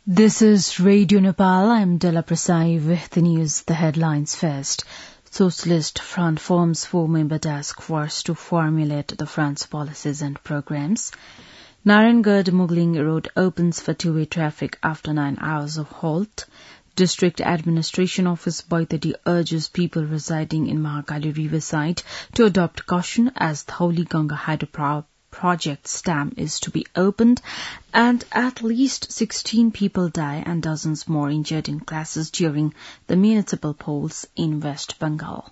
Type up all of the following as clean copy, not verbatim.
This is Radio Nepal. I'm Della Prasai with the news, the headlines first. Socialist Front forms 4-member task force to formulate the front's policies and programs. Narayangad-Mugling Road opens for two-way traffic after 9 hours of halt. District Administration Office Baitadi urges people residing in Mahakali Riverside to adopt caution as Thauli Ganga Hydropower Project dam is to be opened, and at least 16 people die and dozens more injured in clashes during the municipal polls in West Bengal.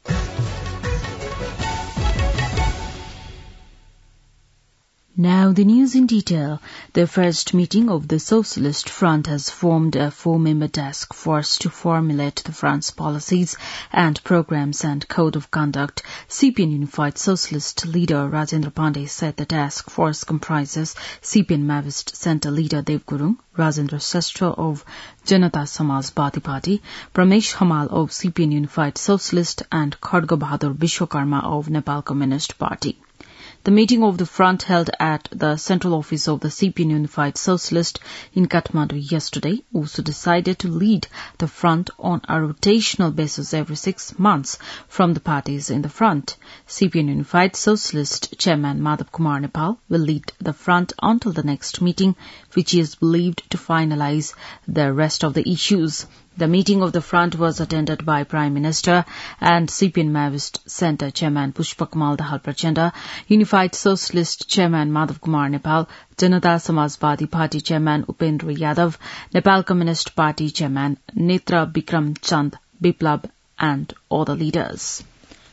Now the news in detail. The first meeting of the Socialist Front has formed a 4-member task force to formulate the front's policies and programs and code of conduct. CPN Unified Socialist leader Rajendra Pandey said the task force comprises CPN Maoist Centre leader Dev Gurung, Rajendra Sastra of Janata Samajwadi Party, Pramesh Hamal of CPN Unified Socialist, and Khadga Bahadur Vishwakarma of Nepal Communist Party. The meeting of the front held at the central office of the CPN Unified Socialist in Kathmandu yesterday also decided to lead the front on a rotational basis every 6 months from the parties in the front. CPN Unified Socialist Chairman Madhav Kumar Nepal will lead the front until the next meeting, which is believed to finalize the rest of the issues. The meeting of the front was attended by Prime Minister and CPN Maoist Centre Chairman Pushpakamal Dahal Prachanda, Unified Socialist Chairman Madhav Kumar Nepal, Janata Samajwadi Party Chairman Upendra Yadav, Nepal Communist Party Chairman Netra Bikram Chand Biplab, and other leaders.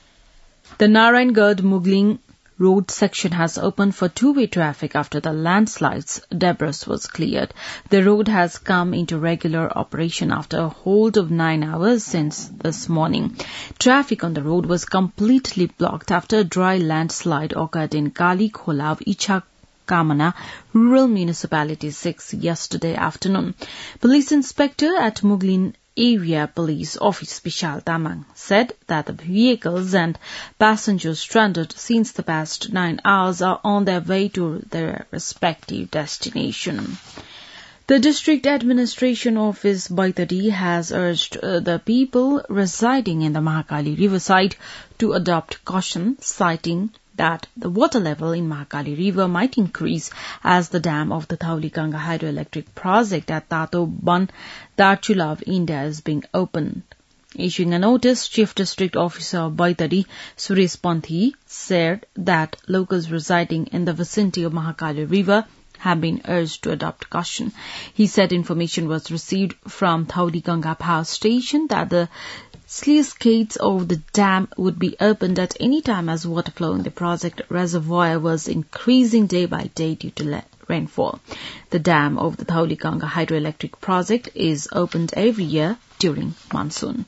The Narayangad-Mugling road section has opened for two-way traffic after the landslides. Debris was cleared. The road has come into regular operation after a hold of 9 hours since this morning. Traffic on the road was completely blocked after a dry landslide occurred in Kali Khola of Icha Kamana, Rural Municipality 6 yesterday afternoon. Police Inspector at Mugling Area Police Office Vishal Tamang said that the vehicles and passengers stranded since the past 9 hours are on their way to their respective destination. The District Administration Office Baitadi has urged the people residing in the Mahakali Riverside to adopt caution, citing that the water level in Mahakali River might increase as the dam of the Thauli Ganga hydroelectric project at Tato Ban, Darchula of India is being opened. Issuing a notice, Chief District Officer of Baitadi, Suresh Panthi, said that locals residing in the vicinity of Mahakali River have been urged to adopt caution. He said information was received from Thauli Ganga Power Station that the sluice gates of the dam would be opened at any time as water flow in the project reservoir was increasing day by day due to rainfall. The dam of the Thauli Ganga hydroelectric project is opened every year during monsoon.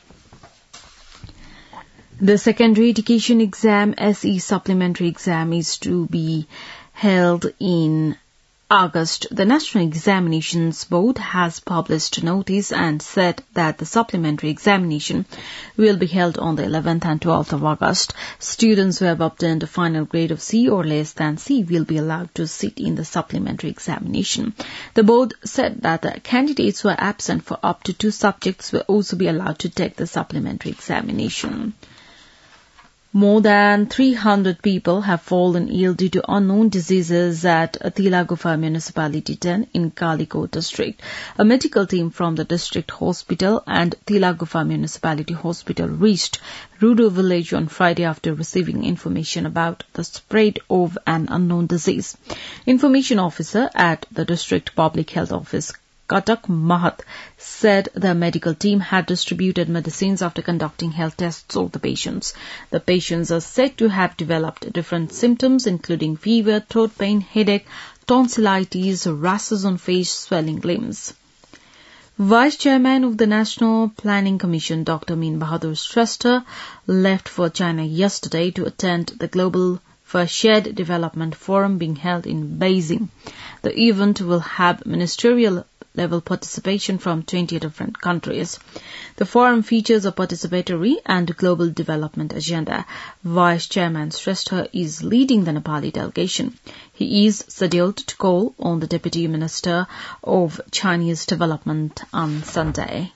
The secondary education exam, SE supplementary exam, is to be held in August. The National Examinations Board has published a notice and said that the supplementary examination will be held on the 11th and 12th of August. Students who have obtained a final grade of C or less than C will be allowed to sit in the supplementary examination. The board said that the candidates who are absent for up to 2 subjects will also be allowed to take the supplementary examination. More than 300 people have fallen ill due to unknown diseases at Tila Gufa Municipality 10 in Kalikot district. A medical team from the district hospital and Tila Gufa Municipality Hospital reached Rudo village on Friday after receiving information about the spread of an unknown disease. Information officer at the district public health office, Katak Mahat, said the medical team had distributed medicines after conducting health tests of the patients. The patients are said to have developed different symptoms including fever, throat pain, headache, tonsillitis, rashes on face, swelling limbs. Vice Chairman of the National Planning Commission, Dr. Min Bahadur Shrestha, left for China yesterday to attend the Global for Shared Development Forum being held in Beijing. The event will have ministerial level participation from 20 different countries. The forum features a participatory and global development agenda. Vice Chairman Shrestha is leading the Nepali delegation. He is scheduled to call on the Deputy Minister of Chinese Development on Sunday.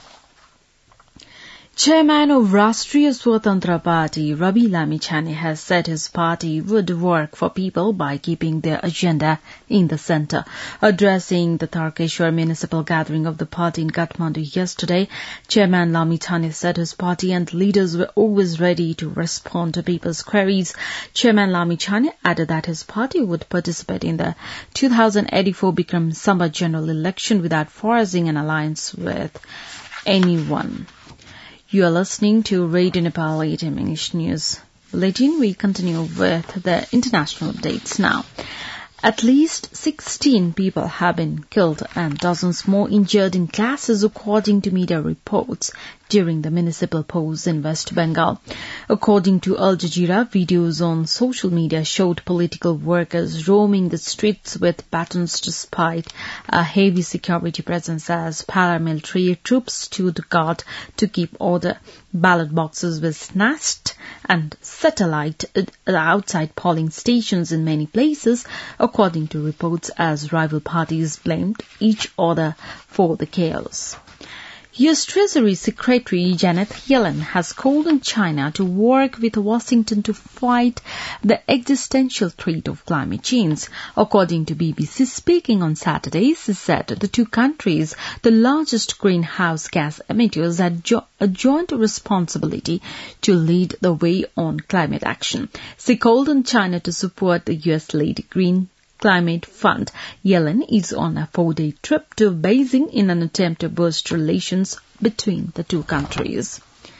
Chairman of Rashtriya Swatantra Party, Ravi Lamichhane, has said his party would work for people by keeping their agenda in the centre. Addressing the Tarkeshwar municipal gathering of the party in Kathmandu yesterday, Chairman Lamichhane said his party and leaders were always ready to respond to people's queries. Chairman Lamichhane added that his party would participate in the 2084 Bikram Sambat general election without forcing an alliance with anyone. You are listening to Radio Nepal 8am English News Bulletin. We continue with the international updates now. At least 16 people have been killed and dozens more injured in clashes, according to media reports, during the municipal polls in West Bengal. According to Al Jazeera, videos on social media showed political workers roaming the streets with batons despite a heavy security presence as paramilitary troops stood guard to keep order. Ballot boxes were snatched and set alight outside polling stations in many places, according to reports, as rival parties blamed each other for the chaos. U.S. Treasury Secretary Janet Yellen has called on China to work with Washington to fight the existential threat of climate change. According to BBC speaking on Saturday, she said the two countries, the largest greenhouse gas emitters, had a joint responsibility to lead the way on climate action. She called on China to support the U.S.-led Green Climate Fund. Yellen is on a 4-day trip to Beijing in an attempt to boost relations between the two countries.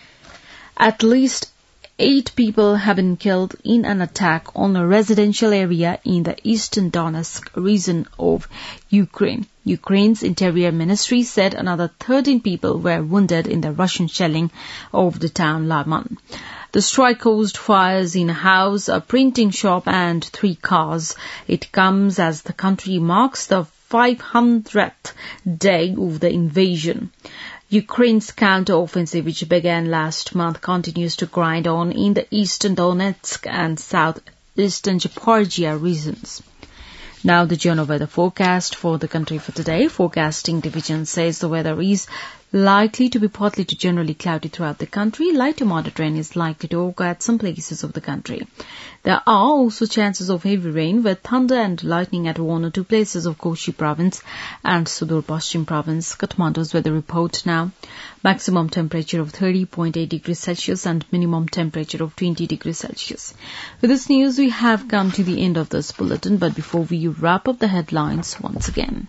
At least 8 people have been killed in an attack on a residential area in the eastern Donetsk region of Ukraine. Ukraine's Interior Ministry said another 13 people were wounded in the Russian shelling of the town Lyman. The strike caused fires in a house, a printing shop and 3 cars. It comes as the country marks the 500th day of the invasion. Ukraine's counter-offensive, which began last month, continues to grind on in the eastern Donetsk and southeastern Zaporizhia regions. Now the general weather forecast for the country for today. Forecasting division says the weather is likely to be partly to generally cloudy throughout the country. Light to moderate rain is likely to occur at some places of the country. There are also chances of heavy rain with thunder and lightning at 1 or 2 places of Koshi province and Sudur Pashchim province. Kathmandu's weather report now. Maximum temperature of 30.8 degrees Celsius and minimum temperature of 20 degrees Celsius. With this news, we have come to the end of this bulletin, but before we wrap up the headlines once again.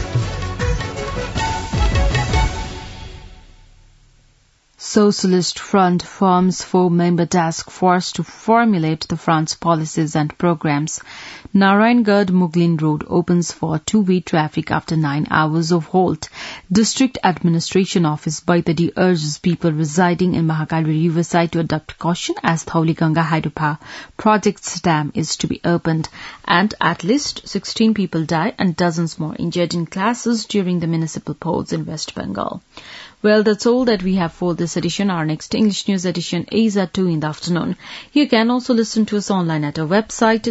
Socialist Front forms 4-member task force to formulate the front's policies and programs. Narayangarh Muglin Road opens for 2-way traffic after 9 hours of halt. District Administration Office Baitadi urges people residing in Mahakali Riverside to adopt caution as Thauliganga Hydropower Project's dam is to be opened. And at least 16 people died and dozens more injured in clashes during the municipal polls in West Bengal. Well, that's all that we have for this edition. Our next English news edition is at 2 in the afternoon. You can also listen to us online at our website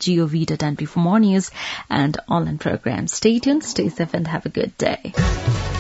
www.radionepal.gov.np for more news and online programs. Stay tuned, stay safe and have a good day.